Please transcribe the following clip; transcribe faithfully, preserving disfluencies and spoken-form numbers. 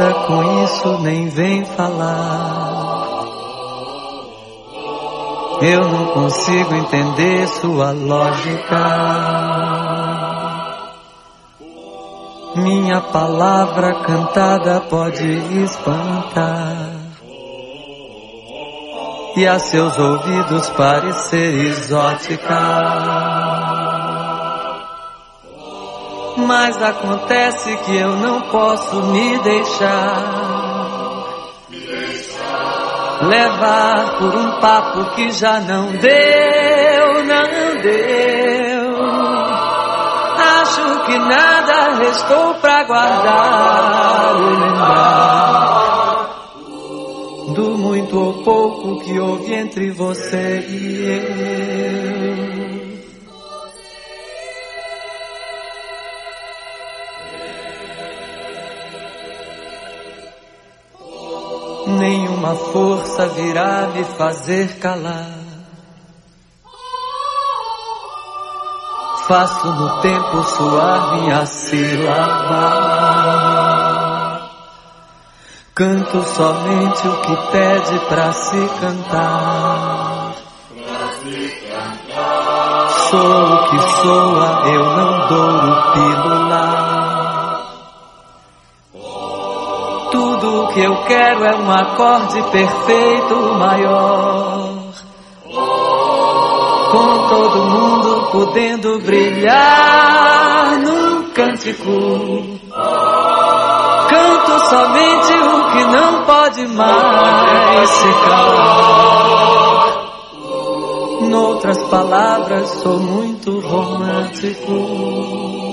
Para com isso nem vem falar. Eu não consigo entender sua lógica. Minha palavra cantada pode espantar e a seus ouvidos parecer exótica. Mas acontece que eu não posso me deixar levar por um papo que já não deu, não deu. Acho que nada restou pra guardar ou lembrar do muito ou pouco que houve entre você e eu. Nenhuma força virá me fazer calar. Faço no tempo suar minha sílaba. Canto somente o que pede pra se cantar. Sou o que soa, eu não dou pílula. Tudo o que eu quero é um acorde perfeito maior, com todo mundo podendo brilhar num cântico. Canto somente o que não pode mais se calar. Noutras palavras, sou muito romântico.